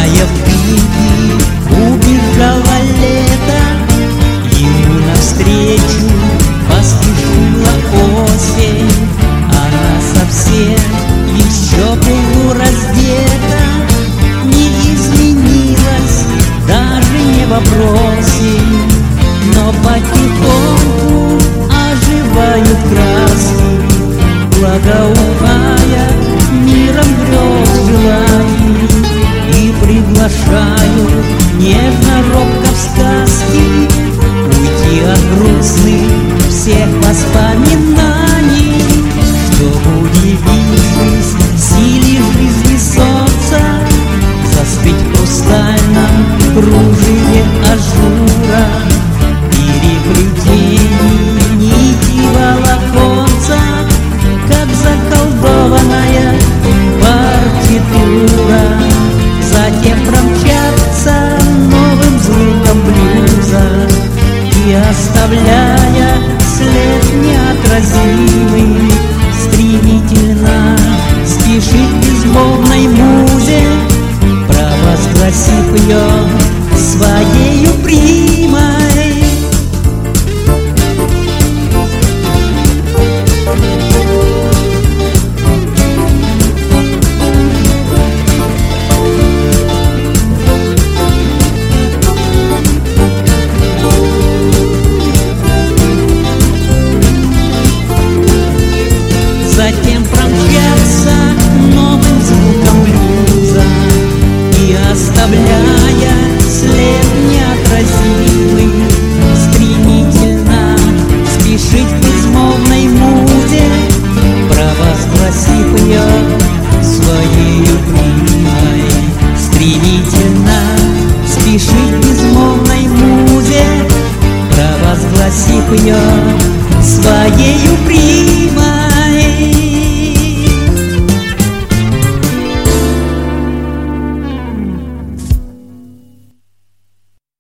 Тая в пыли, убежало лето, ему навстречу поспешила осень. Она совсем еще полураздета, не изменилась, даже не вопросе, но потихоньку оживают краски, благоухая миром грез желаний, и приглашают нежно робко в сказки уйти от грустных всех воспоминаний, чтобы, удивившись силе жизни солнца, застыть в хрустальном кружеве ажура, переплетение нити волоконца, как заколдованная партитура. Затем промчаться новым звуком блюза и, оставляя след неотразимый, стремительно спешит безмолвной музе, провозгласив ее своею примой. Затем промчаться новым звуком блюза и, оставляя след неотразимый, стремительно спешить к безмолвной музе, провозгласив ее своею примой. Стремительно спешить к безмолвной музе, провозгласив ее своею примой.